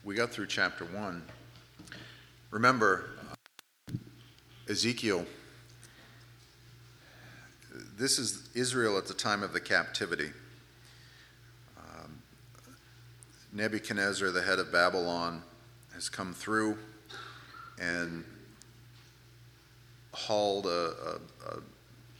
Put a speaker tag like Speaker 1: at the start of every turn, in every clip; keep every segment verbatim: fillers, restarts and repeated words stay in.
Speaker 1: we got through chapter one. Remember, Ezekiel, this is Israel at the time of the captivity. Um, Nebuchadnezzar, the head of Babylon, has come through and hauled a, a, a,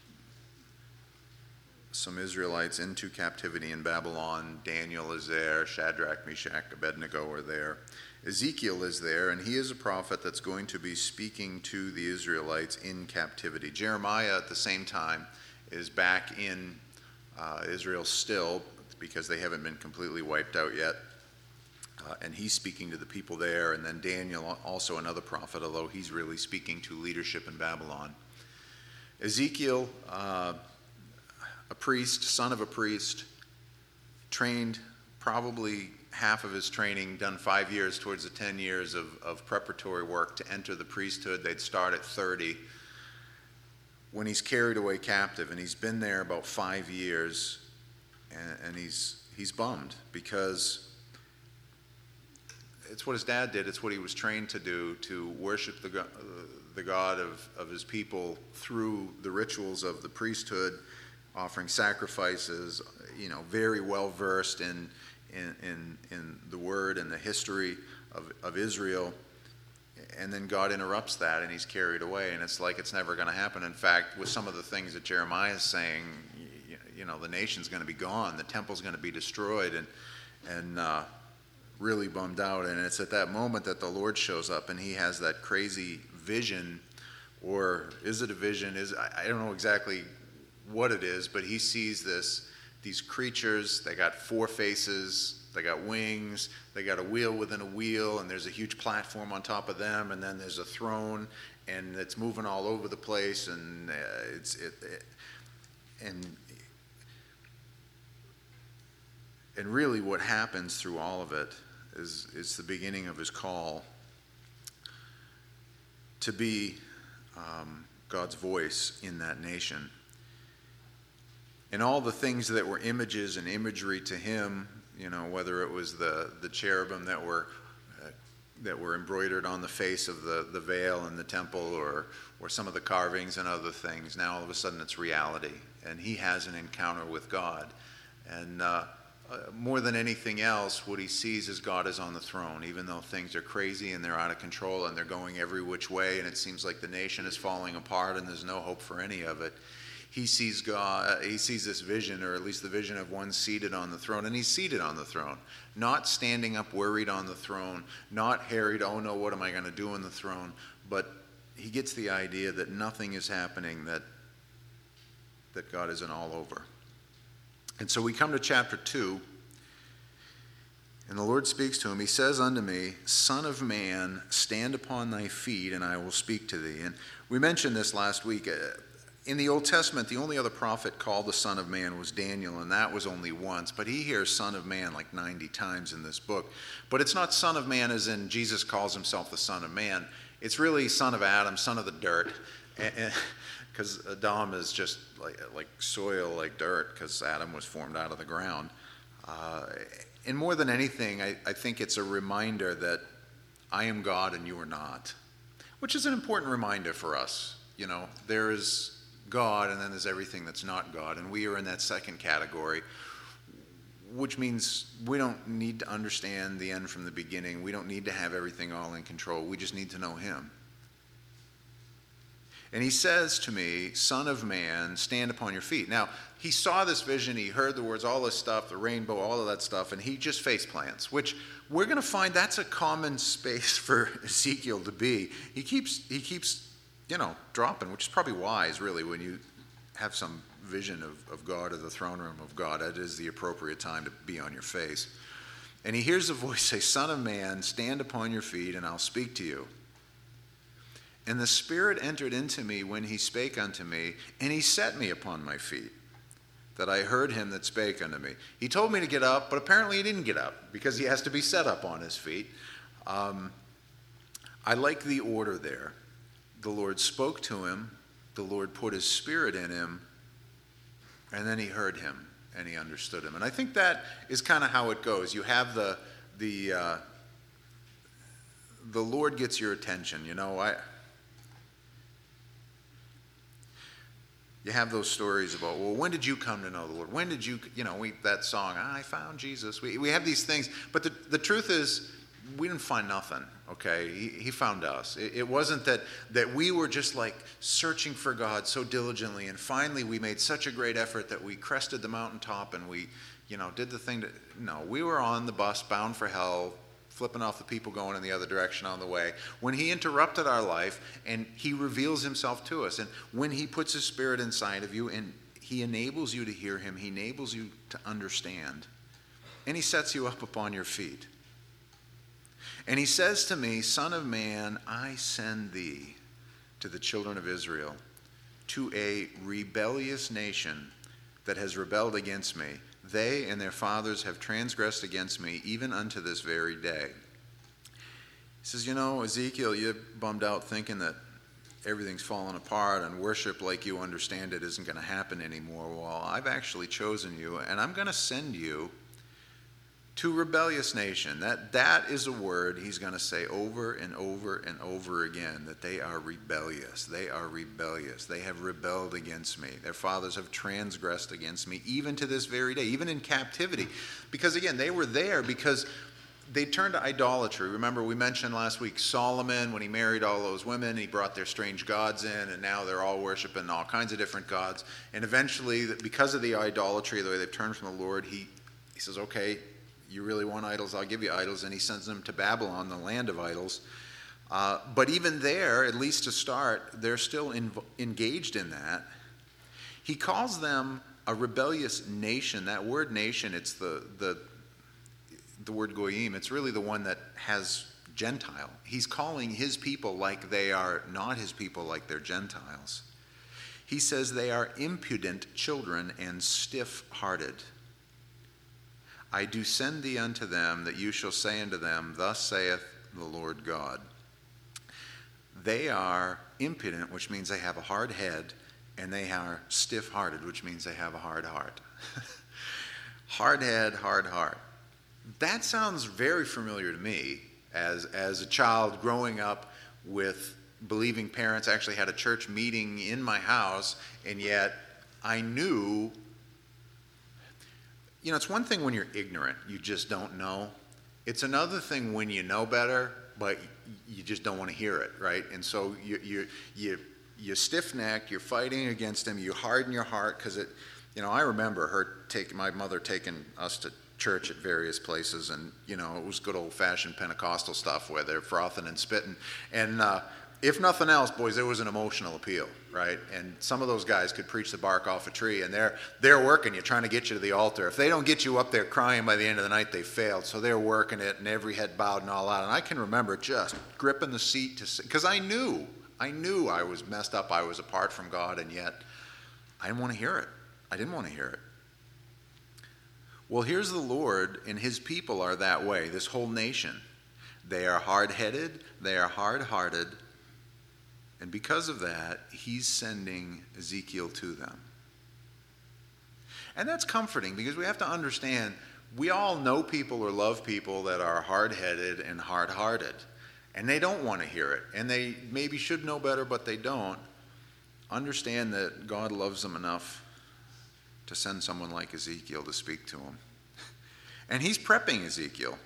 Speaker 1: some Israelites into captivity in Babylon. Daniel is there, Shadrach, Meshach, Abednego are there. Ezekiel is there, and he is a prophet that's going to be speaking to the Israelites in captivity. Jeremiah, at the same time, is back in uh, Israel still, because they haven't been completely wiped out yet. Uh, and he's speaking to the people there. And then Daniel, also another prophet, although he's really speaking to leadership in Babylon. Ezekiel, uh, a priest, son of a priest, trained probably half of his training, done five years towards the ten years of, of preparatory work to enter the priesthood. They'd start at thirty. When he's carried away captive, and he's been there about five years, and, and he's he's bummed because it's what his dad did. It's what he was trained to do, to worship the, the God of, of his people through the rituals of the priesthood, offering sacrifices, you know, very well versed in In, in, in the word and the history of, of Israel, and then God interrupts that and he's carried away, and it's like it's never going to happen. In fact, with some of the things that Jeremiah is saying, you, you know, the nation's going to be gone, the temple's going to be destroyed, and and uh, really bummed out. And it's at that moment that the Lord shows up, and he has that crazy vision, or is it a vision? Is I, I don't know exactly what it is, but he sees this. These creatures, they got four faces, they got wings, they got a wheel within a wheel, and there's a huge platform on top of them, and then there's a throne, and it's moving all over the place, and uh, it's it, it and and really what happens through all of it is is the beginning of his call to be um, God's voice in that nation. And all the things that were images and imagery to him, you know, whether it was the, the cherubim that were uh, that were embroidered on the face of the, the veil in the temple, or or some of the carvings and other things, now all of a sudden it's reality. And he has an encounter with God. And uh, uh, more than anything else, what he sees is God is on the throne, even though things are crazy and they're out of control and they're going every which way, and it seems like the nation is falling apart and there's no hope for any of it. He sees God, he sees this vision, or at least the vision of one seated on the throne, and he's seated on the throne, not standing up worried on the throne, not harried, oh no, what am I going to do on the throne, but he gets the idea that nothing is happening, that, that God isn't all over. And so we come to chapter two, and the Lord speaks to him. He says unto me, Son of man, stand upon thy feet, and I will speak to thee. And we mentioned this last week. In the Old Testament, the only other prophet called the Son of Man was Daniel, and that was only once. But he hears Son of Man like ninety times in this book. But it's not Son of Man as in Jesus calls himself the Son of Man. It's really Son of Adam, son of the dirt. Because Adam is just like, like soil, like dirt, because Adam was formed out of the ground. Uh, and more than anything, I, I think it's a reminder that I am God and you are not. Which is an important reminder for us. You know, there is God, and then there's everything that's not God, and we are in that second category, which means we don't need to understand the end from the beginning. We don't need to have everything all in control. We just need to know him. And he says to me, Son of man, stand upon your feet. Now, he saw this vision, he heard the words, all this stuff, the rainbow, all of that stuff, and he just face plants, which we're going to find that's a common space for Ezekiel to be. He keeps, he keeps you know, dropping, which is probably wise, really, when you have some vision of, of God or the throne room of God. That is the appropriate time to be on your face. And he hears a voice say, Son of man, stand upon your feet, and I'll speak to you. And the Spirit entered into me when he spake unto me, and he set me upon my feet, that I heard him that spake unto me. He told me to get up, but apparently he didn't get up, because he has to be set up on his feet. Um, I like the order there. The Lord spoke to him, the Lord put his Spirit in him, and then he heard him and he understood him. And I think that is kind of how it goes. You have the the uh, the Lord gets your attention. You know, I you have those stories about, well, when did you come to know the Lord? When did you, you know, we, that song, I found Jesus. We we have these things, but the, the truth is, we didn't find nothing, okay? He, he found us. It, it wasn't that, that we were just like searching for God so diligently, and finally we made such a great effort that we crested the mountaintop and we, you know, did the thing that, no, we were on the bus bound for hell, flipping off the people going in the other direction on the way, when he interrupted our life and he reveals himself to us. And when he puts his Spirit inside of you and he enables you to hear him, he enables you to understand, and he sets you up upon your feet. And he says to me, Son of man, I send thee to the children of Israel, to a rebellious nation that has rebelled against me. They and their fathers have transgressed against me, even unto this very day. He says, you know, Ezekiel, you're bummed out thinking that everything's fallen apart and worship like you understand it isn't going to happen anymore. Well, I've actually chosen you, and I'm going to send you to rebellious nation. That that is a word he's going to say over and over and over again, that they are rebellious. They are rebellious. They have rebelled against me. Their fathers have transgressed against me, even to this very day, even in captivity. Because again, they were there because they turned to idolatry. Remember, we mentioned last week Solomon, when he married all those women, he brought their strange gods in, and now they're all worshiping all kinds of different gods. And eventually, because of the idolatry, the way they've turned from the Lord, he, he says, okay, you really want idols? I'll give you idols. And he sends them to Babylon, the land of idols. Uh, but even there, at least to start, they're still in, engaged in that. He calls them a rebellious nation. That word nation, it's the, the, the word goyim. It's really the one that has Gentile. He's calling his people like they are not his people, like they're Gentiles. He says they are impudent children and stiff-hearted. I do send thee unto them, that you shall say unto them, Thus saith the Lord God. They are impudent, which means they have a hard head, and they are stiff-hearted, which means they have a hard heart. Hard head, hard heart. That sounds very familiar to me as, as a child growing up with believing parents. I actually had a church meeting in my house, and yet I knew. You know, it's one thing when you're ignorant, you just don't know. It's another thing when you know better, but you just don't want to hear it, right? And so you you you you stiff-necked, you're fighting against him, you harden your heart, because it, you know, I remember her taking, my mother taking us to church at various places, and, you know, it was good old-fashioned Pentecostal stuff where they're frothing and spitting, and uh, if nothing else, boys, there was an emotional appeal, right? And some of those guys could preach the bark off a tree, and they're they're working you, trying to get you to the altar. If they don't get you up there crying by the end of the night, they failed. So they're working it, and every head bowed and all out. And I can remember just gripping the seat to, because I knew, I knew I was messed up. I was apart from God, and yet I didn't want to hear it. I didn't want to hear it. Well, here's the Lord, and his people are that way. This whole nation, they are hard-headed, they are hard-hearted. And because of that, he's sending Ezekiel to them. And that's comforting, because we have to understand, we all know people or love people that are hard-headed and hard-hearted. And they don't want to hear it. And they maybe should know better, but they don't. Understand that God loves them enough to send someone like Ezekiel to speak to them. And he's prepping Ezekiel.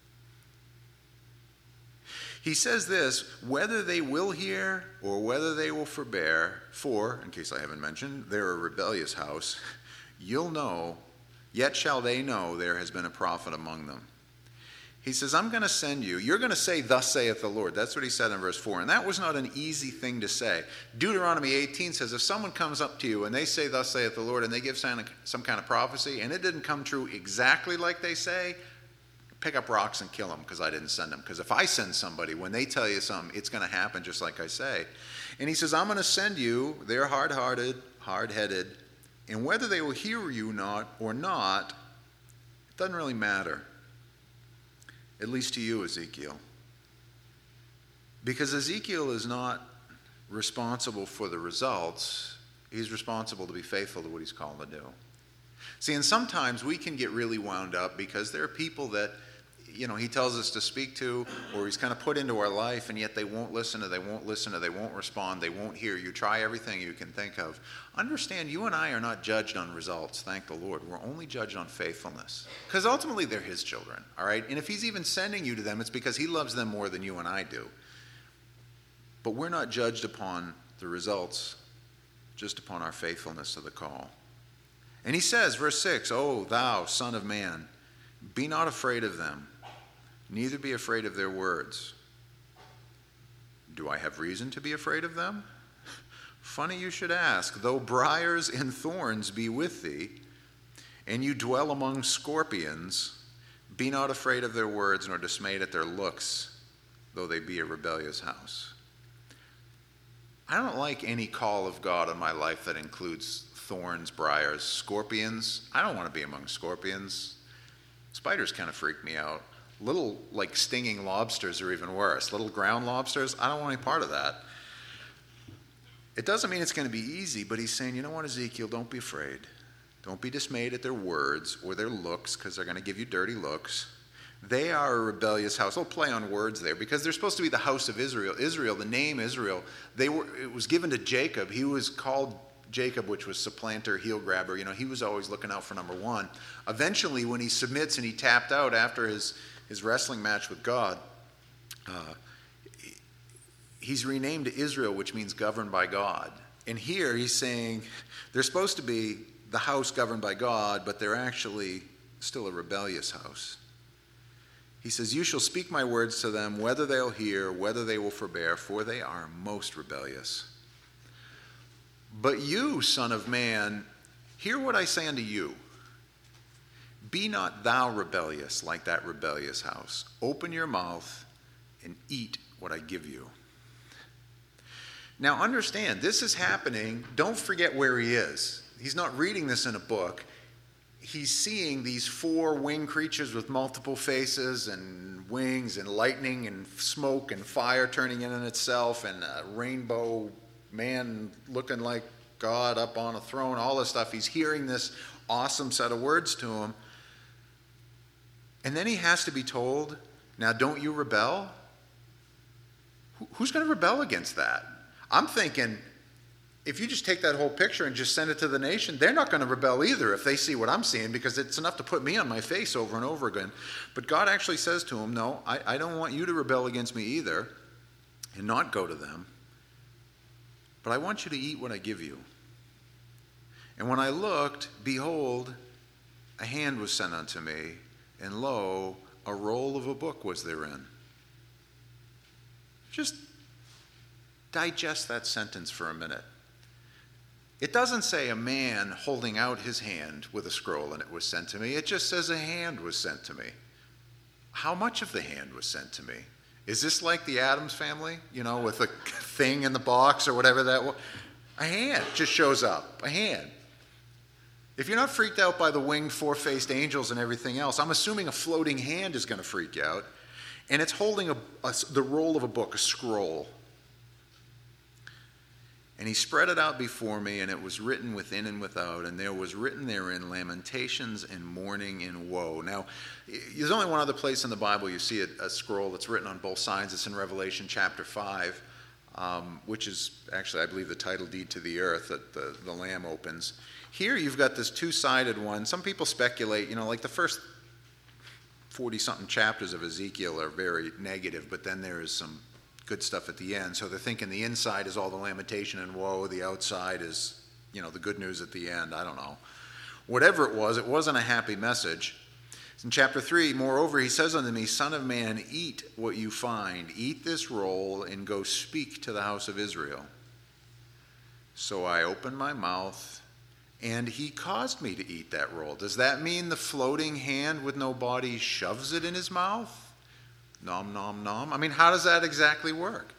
Speaker 1: He says this, whether they will hear or whether they will forbear, for, in case I haven't mentioned, they're a rebellious house, you'll know, yet shall they know there has been a prophet among them. He says, I'm going to send you. You're going to say, thus saith the Lord. That's what he said in verse four. And that was not an easy thing to say. Deuteronomy eighteen says, if someone comes up to you and they say, thus saith the Lord, and they give some, some kind of prophecy, and it didn't come true exactly like they say, pick up rocks and kill them, because I didn't send them. Because if I send somebody, when they tell you something, it's going to happen just like I say. And he says, I'm going to send you. They're hard-hearted, hard-headed. And whether they will hear you not or not, it doesn't really matter. At least to you, Ezekiel. Because Ezekiel is not responsible for the results. He's responsible to be faithful to what he's called to do. See, and sometimes we can get really wound up because there are people that, you know, he tells us to speak to, or he's kind of put into our life, and yet they won't listen, or they won't listen, or they won't respond, they won't hear. You try everything you can think of. Understand, you and I are not judged on results, thank the Lord. We're only judged on faithfulness. Because ultimately they're his children, all right? And if he's even sending you to them, it's because he loves them more than you and I do. But we're not judged upon the results, just upon our faithfulness to the call. And he says, verse six, "O thou, son of man, be not afraid of them, neither be afraid of their words." Do I have reason to be afraid of them? Funny you should ask. Though briars and thorns be with thee, and you dwell among scorpions, be not afraid of their words, nor dismayed at their looks, though they be a rebellious house. I don't like any call of God on my life that includes thorns, briars, scorpions. I don't want to be among scorpions. Spiders kind of freak me out. Little, like, stinging lobsters are even worse. Little ground lobsters, I don't want any part of that. It doesn't mean it's going to be easy, but he's saying, you know what, Ezekiel, don't be afraid. Don't be dismayed at their words or their looks, because they're going to give you dirty looks. They are a rebellious house. I'll play on words there, because they're supposed to be the house of Israel. Israel, the name Israel, they were. It was given to Jacob. He was called Jacob, which was supplanter, heel grabber. You know, he was always looking out for number one. Eventually, when he submits and he tapped out after his, his wrestling match with God, uh, he's renamed to Israel, which means governed by God. And here he's saying they're supposed to be the house governed by God, but they're actually still a rebellious house. He says, "You shall speak my words to them, whether they'll hear, whether they will forbear, for they are most rebellious. But you, son of man, hear what I say unto you. Be not thou rebellious like that rebellious house. Open your mouth and eat what I give you." Now understand, this is happening. Don't forget where he is. He's not reading this in a book. He's seeing these four winged creatures with multiple faces and wings and lightning and smoke and fire turning in on itself and a rainbow man looking like God up on a throne, all this stuff. He's hearing this awesome set of words to him. And then he has to be told, now don't you rebel? Who's going to rebel against that? I'm thinking, if you just take that whole picture and just send it to the nation, they're not going to rebel either if they see what I'm seeing, because it's enough to put me on my face over and over again. But God actually says to him, no, I, I don't want you to rebel against me either and not go to them, but I want you to eat what I give you. And when I looked, behold, a hand was sent unto me, and lo, a roll of a book was therein. Just digest that sentence for a minute. It doesn't say a man holding out his hand with a scroll and it was sent to me. It just says a hand was sent to me. How much of the hand was sent to me? Is this like the Addams Family, you know, with a thing in the box or whatever that was? A hand just shows up, a hand. If you're not freaked out by the winged four-faced angels and everything else, I'm assuming a floating hand is going to freak you out. And it's holding a, a, the roll of a book, a scroll. And he spread it out before me, and it was written within and without, and there was written therein lamentations and mourning and woe. Now, there's only one other place in the Bible you see a, a scroll that's written on both sides. It's in Revelation chapter five, um, which is actually, I believe, the title deed to the earth that the, the Lamb opens. Here you've got this two-sided one. Some people speculate, you know, like the first forty-something chapters of Ezekiel are very negative, but then there is some good stuff at the end. So they're thinking the inside is all the lamentation and woe, the outside is, you know, the good news at the end. I don't know. Whatever it was, it wasn't a happy message. In chapter three, moreover, he says unto me, Son of man, eat what you find. Eat this roll and go speak to the house of Israel. So I opened my mouth, and he caused me to eat that roll. Does that mean the floating hand with no body shoves it in his mouth? Nom, nom, nom. I mean, how does that exactly work?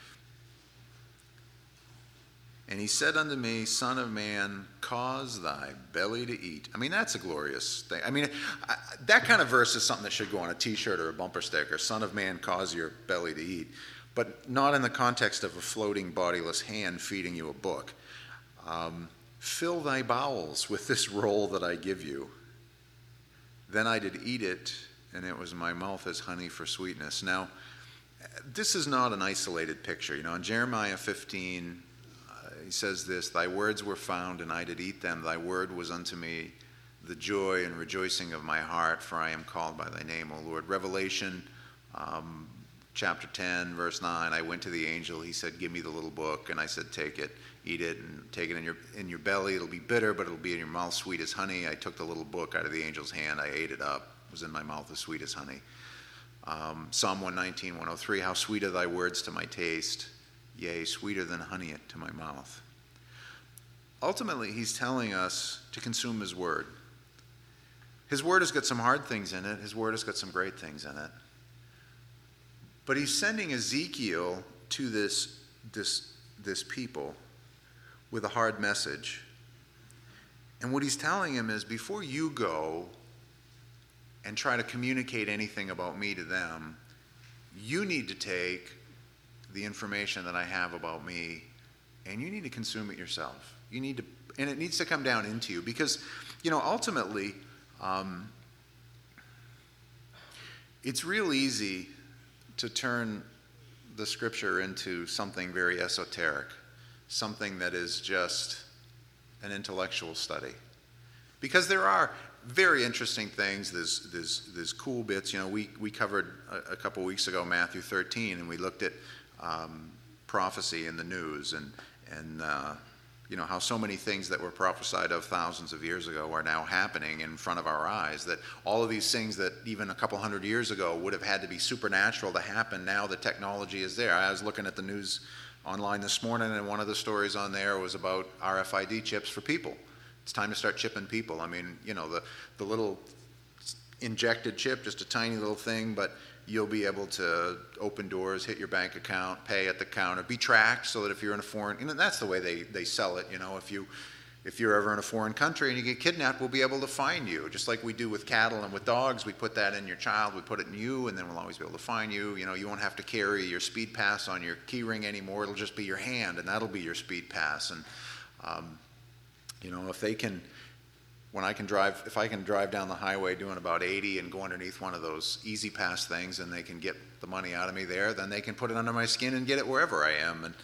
Speaker 1: And he said unto me, Son of man, cause thy belly to eat. I mean, that's a glorious thing. I mean, I, that kind of verse is something that should go on a t-shirt or a bumper sticker. Son of man, cause your belly to eat. But not in the context of a floating, bodiless hand feeding you a book. Um, Fill thy bowels with this roll that I give you. Then I did eat it, and it was my mouth as honey for sweetness. Now, this is not an isolated picture. You know, in Jeremiah fifteen, uh, he says this, "Thy words were found, and I did eat them. Thy word was unto me the joy and rejoicing of my heart, for I am called by thy name, O Lord." Revelation um, chapter ten, verse nine, I went to the angel. He said, "Give me the little book." And I said, "Take it, eat it, and take it in your in your belly. It'll be bitter, but it'll be in your mouth sweet as honey." I took the little book out of the angel's hand. I ate it up. It was in my mouth as sweet as honey. Um, Psalm one nineteen, one oh three, "How sweet are thy words to my taste, yea, sweeter than honey to my mouth." Ultimately, he's telling us to consume his word. His word has got some hard things in it. His word has got some great things in it. But he's sending Ezekiel to this, this, this people with a hard message. And what he's telling him is, before you go and try to communicate anything about me to them, you need to take the information that I have about me and you need to consume it yourself. You need to, and it needs to come down into you, because, you know, ultimately, um, it's real easy to turn the scripture into something very esoteric, something that is just an intellectual study. Because there are very interesting things, there's, there's, there's cool bits. You know, we, we covered a, a couple weeks ago Matthew thirteen, and we looked at um, prophecy in the news, and, and uh, you know, how so many things that were prophesied of thousands of years ago are now happening in front of our eyes, that all of these things that even a couple hundred years ago would have had to be supernatural to happen, now the technology is there. I was looking at the news online this morning, and one of the stories on there was about R F I D chips for people. It's time to start chipping people. I mean, you know, the, the little injected chip, just a tiny little thing, but you'll be able to open doors, hit your bank account, pay at the counter, be tracked, so that if you're in a foreign, you know, that's the way they, they sell it. You know, if you if you're ever in a foreign country and you get kidnapped, we'll be able to find you, just like we do with cattle and with dogs. We put that in your child, we put it in you, and then we'll always be able to find you. You know, you won't have to carry your speed pass on your key ring anymore. It'll just be your hand, and that'll be your speed pass. And um, you know, if they can. When I can drive, if I can drive down the highway doing about eighty and go underneath one of those easy pass things, and they can get the money out of me there, then they can put it under my skin and get it wherever I am. And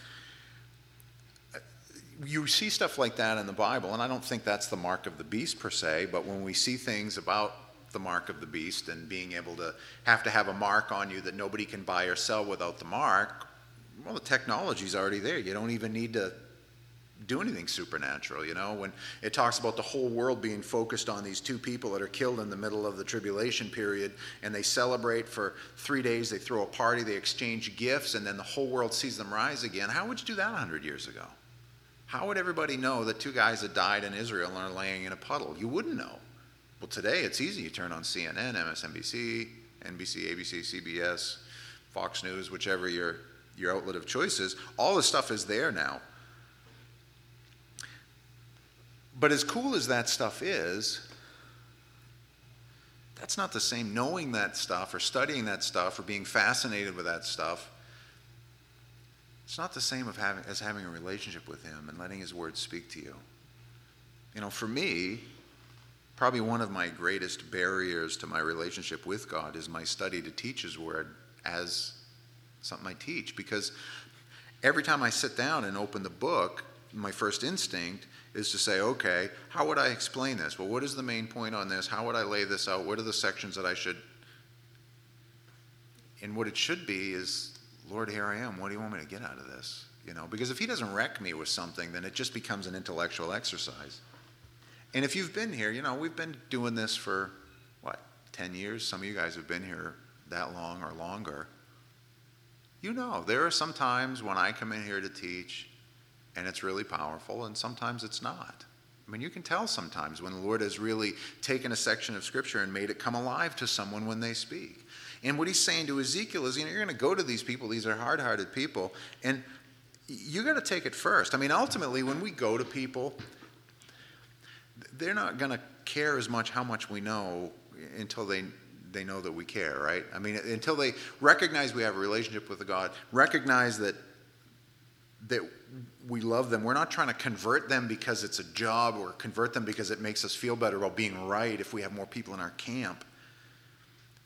Speaker 1: you see stuff like that in the Bible, and I don't think that's the mark of the beast per se, but when we see things about the mark of the beast and being able to have to have a mark on you that nobody can buy or sell without the mark, well, the technology's already there. You don't even need to do anything supernatural. You know, when it talks about the whole world being focused on these two people that are killed in the middle of the tribulation period, and they celebrate for three days, they throw a party, they exchange gifts, and then the whole world sees them rise again. How would you do that one hundred years ago? How would everybody know that two guys that died in Israel are laying in a puddle? You wouldn't know. Well, today it's easy. You turn on C N N, M S N B C, N B C, A B C, C B S, Fox News, whichever your, your outlet of choice is. All this stuff is there now. But as cool as that stuff is, that's not the same. Knowing that stuff or studying that stuff or being fascinated with that stuff, it's not the same of having, as having a relationship with him and letting his word speak to you. You know, for me, probably one of my greatest barriers to my relationship with God is my study to teach his word as something I teach. Because every time I sit down and open the book, my first instinct is to say, okay, how would I explain this? Well, what is the main point on this? How would I lay this out? What are the sections that I should... And what it should be is, Lord, here I am. What do you want me to get out of this? You know, because if he doesn't wreck me with something, then it just becomes an intellectual exercise. And if you've been here, you know, we've been doing this for, what, ten years? Some of you guys have been here that long or longer. You know, there are some times when I come in here to teach, and it's really powerful, and sometimes it's not. I mean, you can tell sometimes when the Lord has really taken a section of Scripture and made it come alive to someone when they speak. And what he's saying to Ezekiel is, you know, you're going to go to these people, these are hard-hearted people, and you got to take it first. I mean, ultimately, when we go to people, they're not going to care as much how much we know until they they know that we care, right? I mean, until they recognize we have a relationship with the God, recognize that that we love them. We're not trying to convert them because it's a job or convert them because it makes us feel better about being right if we have more people in our camp.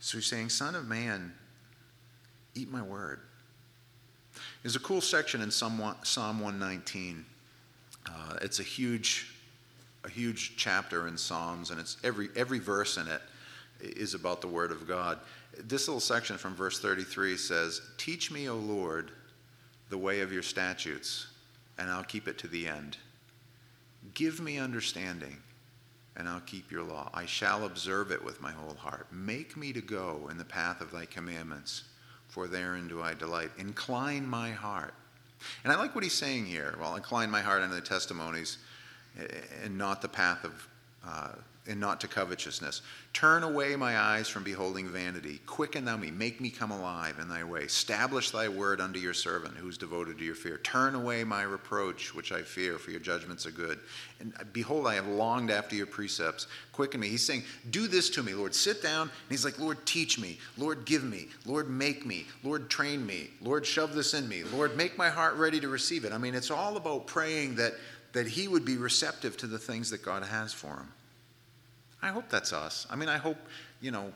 Speaker 1: So he's saying, Son of man, eat my word. There's a cool section in Psalm one nineteen. Uh, it's a huge, a huge chapter in Psalms, and it's every every verse in it is about the word of God. This little section from verse thirty-three says, Teach me, O Lord, the way of your statutes, and I'll keep it to the end. Give me understanding, and I'll keep your law. I shall observe it with my whole heart. Make me to go in the path of thy commandments, for therein do I delight. Incline my heart. And I like what he's saying here. Well, incline my heart unto the testimonies, and not the path of, uh, and not to covetousness. Turn away my eyes from beholding vanity. Quicken thou me. Make me come alive in thy way. Establish thy word unto your servant, who is devoted to your fear. Turn away my reproach, which I fear, for your judgments are good. And behold, I have longed after your precepts. Quicken me. He's saying, do this to me, Lord. Sit down. And he's like, Lord, teach me. Lord, give me. Lord, make me. Lord, train me. Lord, shove this in me. Lord, make my heart ready to receive it. I mean, it's all about praying that, that he would be receptive to the things that God has for him. I hope that's us. I mean, I hope, you know,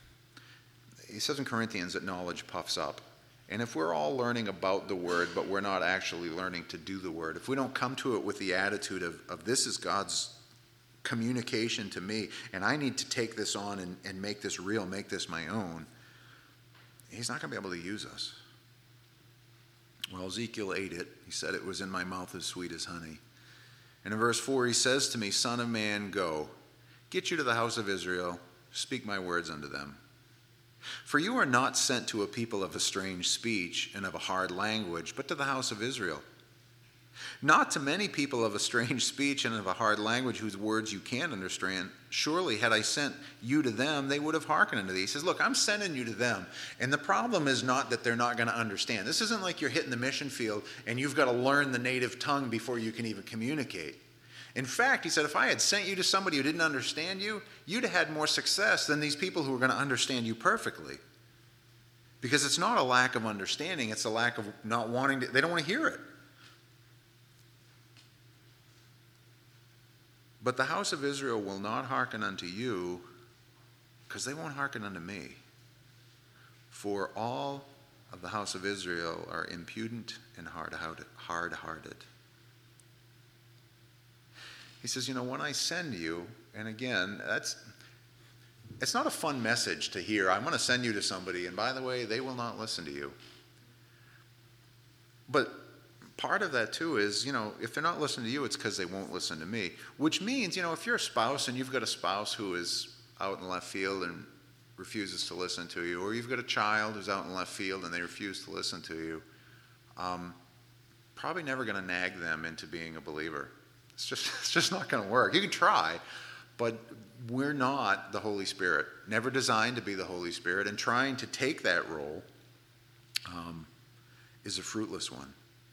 Speaker 1: he says in Corinthians that knowledge puffs up. And if we're all learning about the word, but we're not actually learning to do the word, if we don't come to it with the attitude of, of this is God's communication to me, and I need to take this on and, and make this real, make this my own, he's not going to be able to use us. Well, Ezekiel ate it. He said it was in my mouth as sweet as honey. And in verse four, he says to me, Son of man, go. Get you to the house of Israel, speak my words unto them. For you are not sent to a people of a strange speech and of a hard language, but to the house of Israel. Not to many people of a strange speech and of a hard language whose words you can't understand. Surely had I sent you to them, they would have hearkened unto thee. He says, look, I'm sending you to them. And the problem is not that they're not going to understand. This isn't like you're hitting the mission field and you've got to learn the native tongue before you can even communicate. In fact, he said, if I had sent you to somebody who didn't understand you, you'd have had more success than these people who are going to understand you perfectly. Because it's not a lack of understanding, it's a lack of not wanting to, they don't want to hear it. But the house of Israel will not hearken unto you, because they won't hearken unto me. For all of the house of Israel are impudent and hard-hearted. He says, you know, when I send you, and again, that's it's not a fun message to hear. I'm going to send you to somebody, and by the way, they will not listen to you. But part of that, too, is, you know, if they're not listening to you, it's because they won't listen to me. Which means, you know, if you're a spouse and you've got a spouse who is out in left field and refuses to listen to you, or you've got a child who's out in left field and they refuse to listen to you, um, probably never going to nag them into being a believer. It's just, it's just not going to work. You can try, but we're not the Holy Spirit. Never designed to be the Holy Spirit, and trying to take that role um, is a fruitless one.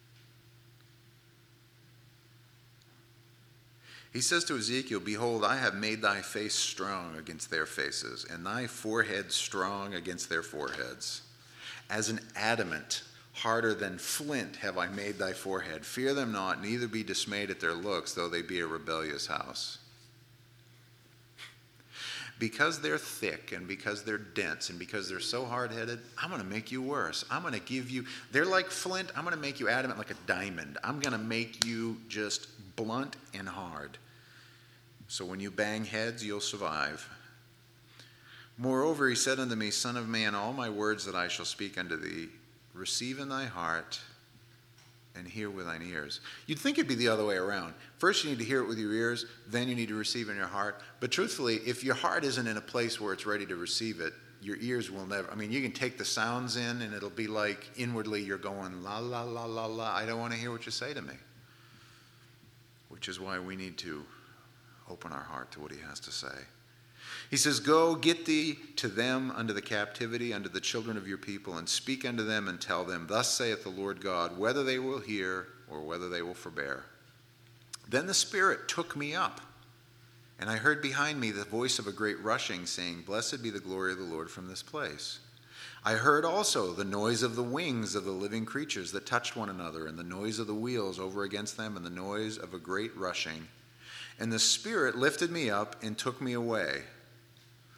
Speaker 1: He says to Ezekiel, behold, I have made thy face strong against their faces, and thy forehead strong against their foreheads. As an adamant, harder than flint have I made thy forehead. Fear them not, neither be dismayed at their looks, though they be a rebellious house. Because they're thick and because they're dense and because they're so hard-headed, I'm going to make you worse. I'm going to give you, they're like flint, I'm going to make you adamant like a diamond. I'm going to make you just blunt and hard. So when you bang heads, you'll survive. Moreover, he said unto me, Son of man, all my words that I shall speak unto thee, receive in thy heart and hear with thine ears. You'd think it'd be the other way around. First you need to hear it with your ears, then you need to receive in your heart. But truthfully, if your heart isn't in a place where it's ready to receive it, your ears will never, I mean, you can take the sounds in and it'll be like inwardly you're going, la, la, la, la, la, I don't want to hear what you say to me. Which is why we need to open our heart to what he has to say. He says, go, get thee to them unto the captivity, unto the children of your people, and speak unto them and tell them, thus saith the Lord God, whether they will hear or whether they will forbear. Then the Spirit took me up, and I heard behind me the voice of a great rushing, saying, blessed be the glory of the Lord from this place. I heard also the noise of the wings of the living creatures that touched one another, and the noise of the wheels over against them, and the noise of a great rushing. And the Spirit lifted me up and took me away.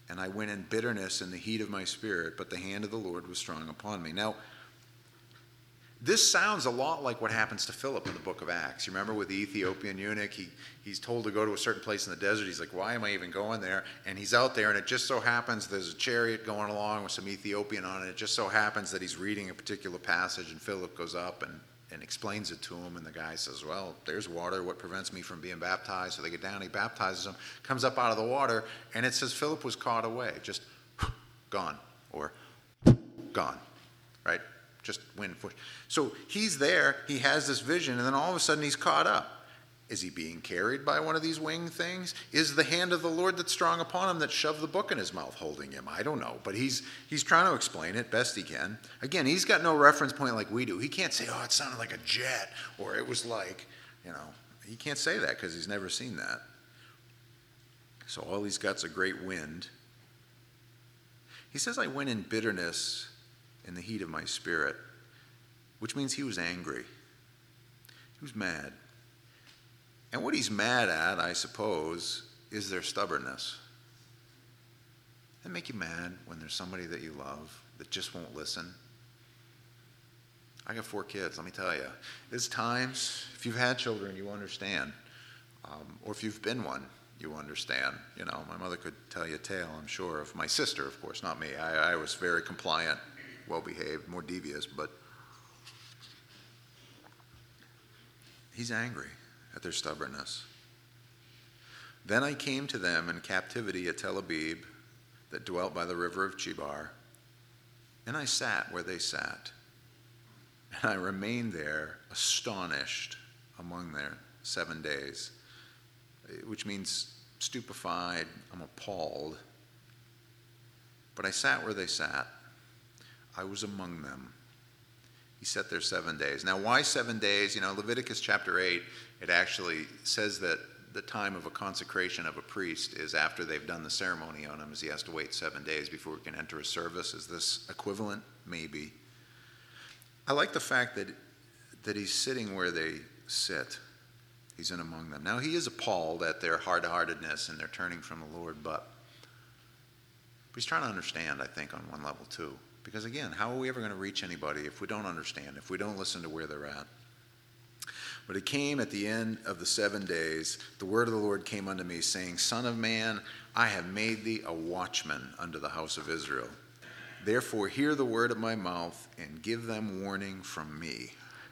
Speaker 1: and I went in bitterness in the heat of my spirit, but the hand of the Lord was strong upon me. Now, this sounds a lot like what happens to Philip in the book of Acts. You remember with the Ethiopian eunuch, he, he's told to go to a certain place in the desert. He's like, why am I even going there? And he's out there, and it just so happens there's a chariot going along with some Ethiopian on it. It just so happens that he's reading a particular passage, and Philip goes up and, and explains it to him, and the guy says, well, there's water. What prevents me from being baptized? So they get down, he baptizes him, comes up out of the water, and it says Philip was caught away, just gone, or gone, right? Just wind. So he's there, he has this vision, and then all of a sudden he's caught up. Is he being carried by one of these winged things? Is the hand of the Lord that's strong upon him that shoved the book in his mouth holding him? I don't know, but he's he's trying to explain it best he can. Again, he's got no reference point like we do. He can't say, oh, it sounded like a jet, or it was like, you know, he can't say that because he's never seen that. So all he's got's a great wind. He says, I went in bitterness in the heat of my spirit, which means he was angry. He was mad. And what he's mad at, I suppose, is their stubbornness. Doesn't it make you mad when there's somebody that you love that just won't listen? I got four kids, let me tell you. There's times, if you've had children, you understand. Um, or if you've been one, you understand. You know, my mother could tell you a tale, I'm sure, of my sister, of course, not me. I, I was very compliant, well-behaved, more devious, but he's angry at their stubbornness. Then I came to them in captivity at Tel Abib, that dwelt by the river of Chebar, and I sat where they sat, and I remained there astonished among their seven days, which means stupefied, I'm appalled. But I sat where they sat. I was among them. He sat there seven days. Now, why seven days? You know, Leviticus chapter eight, it actually says that the time of a consecration of a priest is after they've done the ceremony on him, as he has to wait seven days before he can enter a service. Is this equivalent? Maybe. I like the fact that, that he's sitting where they sit. He's in among them. Now, he is appalled at their hard-heartedness and their turning from the Lord, but, but he's trying to understand, I think, on one level, too. Because again, how are we ever going to reach anybody if we don't understand, if we don't listen to where they're at? But it came at the end of the seven days, the word of the Lord came unto me, saying, Son of man, I have made thee a watchman unto the house of Israel. Therefore hear the word of my mouth, and give them warning from me.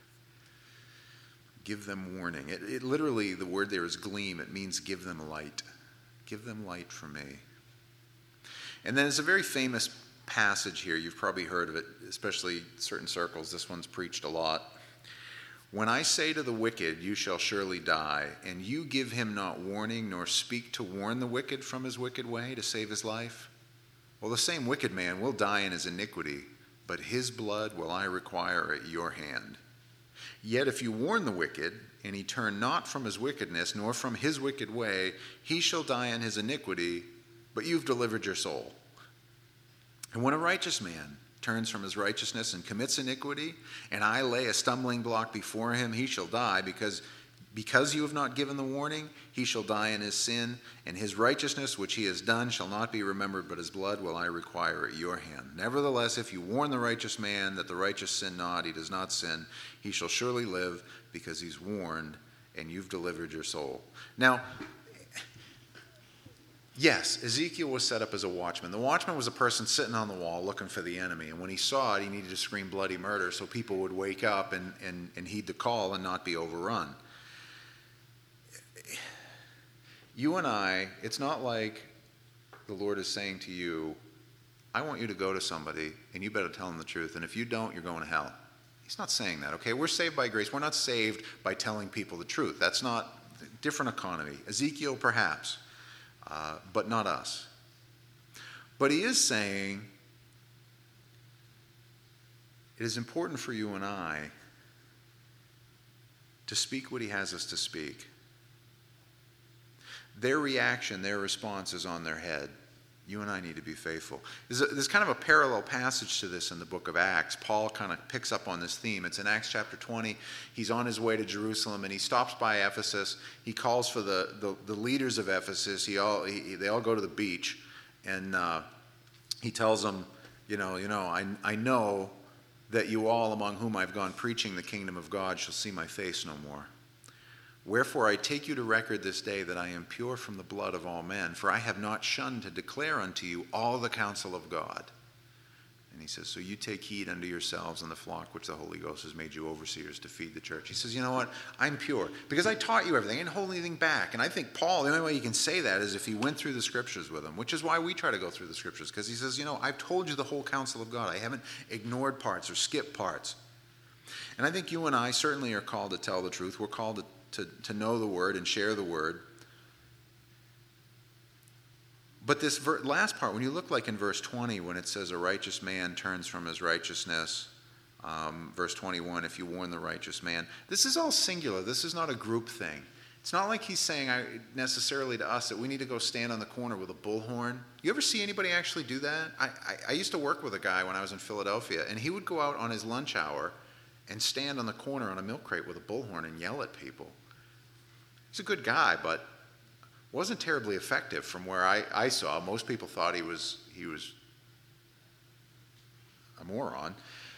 Speaker 1: Give them warning. It, it literally, the word there is gleam. It means give them light. Give them light from me. And then there's a very famous passage here. You've probably heard of it, especially certain circles. This one's preached a lot. When I say to the wicked, you shall surely die, and you give him not warning, nor speak to warn the wicked from his wicked way to save his life, well, the same wicked man will die in his iniquity, but his blood will I require at your hand. Yet if you warn the wicked, and he turn not from his wickedness, nor from his wicked way, he shall die in his iniquity, but you've delivered your soul. And when a righteous man turns from his righteousness and commits iniquity, and I lay a stumbling block before him, he shall die, because because you have not given the warning, he shall die in his sin, and his righteousness which he has done shall not be remembered, but his blood will I require at your hand. Nevertheless, if you warn the righteous man that the righteous sin not, he does not sin, he shall surely live, because he's warned, and you've delivered your soul. Now, yes, Ezekiel was set up as a watchman. The watchman was a person sitting on the wall looking for the enemy, and when he saw it, he needed to scream bloody murder so people would wake up and, and, and heed the call and not be overrun. You and I, it's not like the Lord is saying to you, I want you to go to somebody and you better tell them the truth, and if you don't, you're going to hell. He's not saying that, okay? We're saved by grace. We're not saved by telling people the truth. That's not different economy. Ezekiel, perhaps, uh, but not us. But he is saying it is important for you and I to speak what he has us to speak. Their reaction, their response is on their head. You and I need to be faithful. There's, a, there's kind of a parallel passage to this in the book of Acts. Paul kind of picks up on this theme. It's in Acts chapter twenty. He's on his way to Jerusalem, and he stops by Ephesus. He calls for the, the, the leaders of Ephesus. He all, he, they all go to the beach, and uh, he tells them, you know, you know, I, I know that you all among whom I've gone preaching the kingdom of God shall see my face no more. Wherefore I take you to record this day that I am pure from the blood of all men, for I have not shunned to declare unto you all the counsel of God. And he says, so you take heed unto yourselves and the flock which the Holy Ghost has made you overseers to feed the church. He says, you know what? I'm pure because I taught you everything. I didn't hold anything back. And I think Paul, the only way you can say that is if he went through the scriptures with them, which is why we try to go through the scriptures, because he says, you know, I've told you the whole counsel of God. I haven't ignored parts or skipped parts. And I think you and I certainly are called to tell the truth. We're called to, to, to know the word and share the word. But this ver- last part, when you look like in verse twenty, when it says a righteous man turns from his righteousness, um, verse twenty-one, if you warn the righteous man, this is all singular. This is not a group thing. It's not like he's saying I, necessarily to us that we need to go stand on the corner with a bullhorn. You ever see anybody actually do that? I, I, I used to work with a guy when I was in Philadelphia, and he would go out on his lunch hour and stand on the corner on a milk crate with a bullhorn and yell at people. He's a good guy, but wasn't terribly effective from where I, I saw. Most people thought he was he was a moron.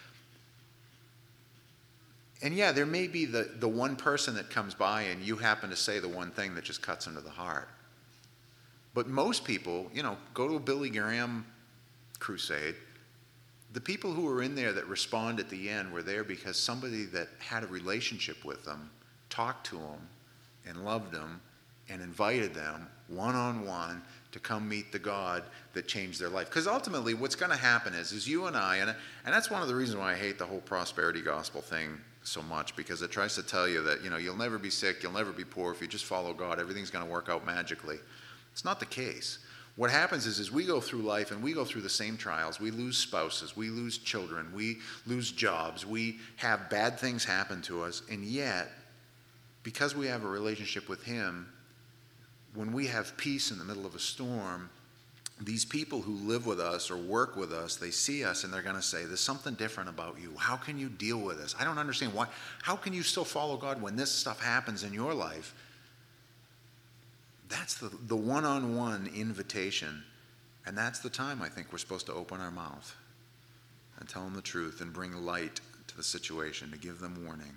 Speaker 1: And yeah, there may be the, the one person that comes by and you happen to say the one thing that just cuts into the heart. But most people, you know, go to a Billy Graham crusade. The people who were in there that respond at the end were there because somebody that had a relationship with them talked to them and loved them and invited them one-on-one to come meet the God that changed their life. Because ultimately what's going to happen is, is you and I, and, and that's one of the reasons why I hate the whole prosperity gospel thing so much, because it tries to tell you that, you know, you'll never be sick, you'll never be poor. If you just follow God, everything's going to work out magically. It's not the case. What happens is, is we go through life and we go through the same trials. We lose spouses, we lose children, we lose jobs, we have bad things happen to us, and yet, because we have a relationship with Him, when we have peace in the middle of a storm, these people who live with us or work with us, they see us and they're going to say, there's something different about you. How can you deal with this? I don't understand why. How can you still follow God when this stuff happens in your life? That's the, the one-on-one invitation. And that's the time I think we're supposed to open our mouth and tell them the truth and bring light to the situation, to give them warning.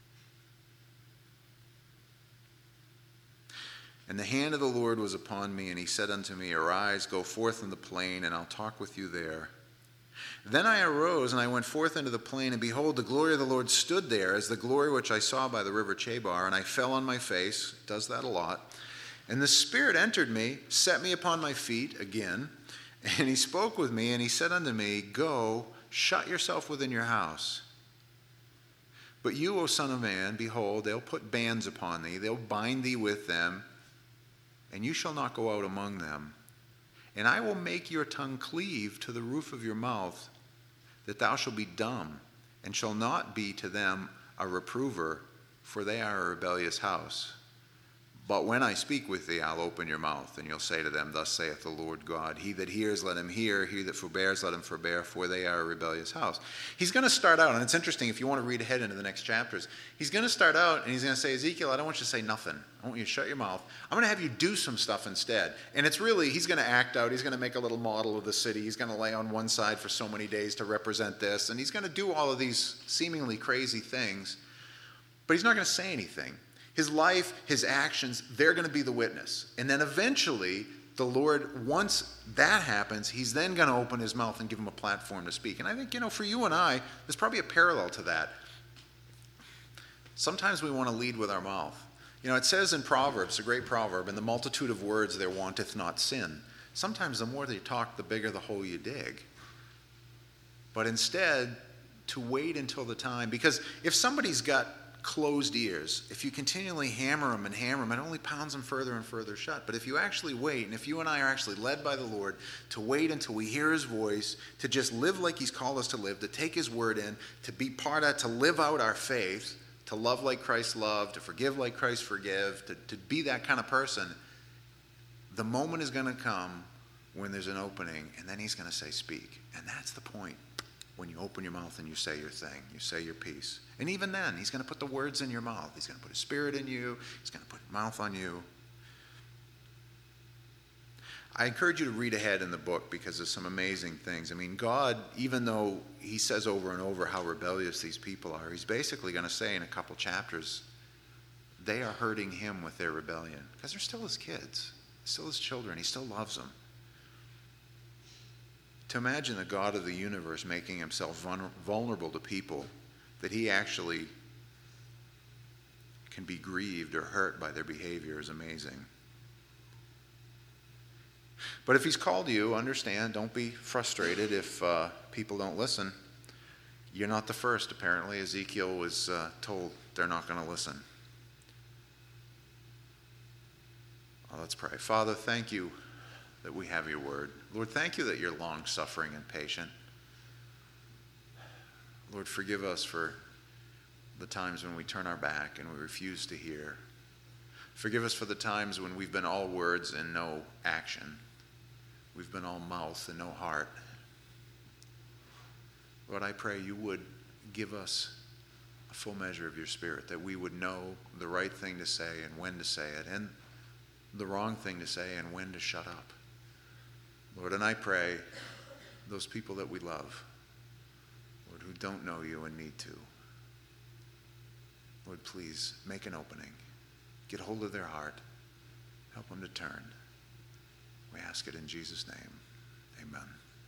Speaker 1: And the hand of the Lord was upon me, and he said unto me, arise, go forth in the plain, and I'll talk with you there. Then I arose, and I went forth into the plain, and behold, the glory of the Lord stood there, as the glory which I saw by the river Chebar, and I fell on my face. It does that a lot. And the Spirit entered me, set me upon my feet again, and he spoke with me, and he said unto me, go, shut yourself within your house. But you, O son of man, behold, they'll put bands upon thee, they'll bind thee with them, and you shall not go out among them. And I will make your tongue cleave to the roof of your mouth, that thou shalt be dumb, and shall not be to them a reprover, for they are a rebellious house. But when I speak with thee, I'll open your mouth, and you'll say to them, thus saith the Lord God, he that hears, let him hear, he that forbears, let him forbear, for they are a rebellious house. He's going to start out, and it's interesting if you want to read ahead into the next chapters, he's going to start out, and he's going to say, Ezekiel, I don't want you to say nothing. I want you to shut your mouth. I'm going to have you do some stuff instead. And it's really, he's going to act out, he's going to make a little model of the city, he's going to lay on one side for so many days to represent this, and he's going to do all of these seemingly crazy things, but he's not going to say anything. His life, his actions, they're going to be the witness. And then eventually, the Lord, once that happens, he's then going to open his mouth and give him a platform to speak. And I think, you know, for you and I, there's probably a parallel to that. Sometimes we want to lead with our mouth. You know, it says in Proverbs, a great proverb, in the multitude of words there wanteth not sin. Sometimes the more they talk, the bigger the hole you dig. But instead, to wait until the time, because if somebody's got closed ears, if you continually hammer them and hammer them, it only pounds them further and further shut. But if you actually wait, and if you and I are actually led by the Lord to wait until we hear his voice, to just live like he's called us to live, to take his word in, to be part of, to live out our faith, to love like Christ loved, to forgive like Christ forgave, to, to be that kind of person, the moment is going to come when there's an opening, and then he's going to say, speak. And that's the point. When you open your mouth and you say your thing, you say your piece. And even then, he's going to put the words in your mouth. He's going to put his spirit in you. He's going to put his mouth on you. I encourage you to read ahead in the book because there's some amazing things. I mean, God, even though he says over and over how rebellious these people are, he's basically going to say in a couple chapters, they are hurting him with their rebellion because they're still his kids, still his children. He still loves them. To imagine the God of the universe making himself vulnerable to people that he actually can be grieved or hurt by their behavior is amazing. But if he's called you, understand, don't be frustrated if uh, people don't listen. You're not the first, apparently. Ezekiel was uh, told they're not going to listen. Well, let's pray. Father, thank you that we have your word. Lord, thank you that you're long-suffering and patient. Lord, forgive us for the times when we turn our back and we refuse to hear. Forgive us for the times when we've been all words and no action. We've been all mouth and no heart. Lord, I pray you would give us a full measure of your Spirit, that we would know the right thing to say and when to say it, and the wrong thing to say and when to shut up. Lord, and I pray those people that we love, Lord, who don't know you and need to, Lord, please make an opening. Get hold of their heart. Help them to turn. We ask it in Jesus' name. Amen.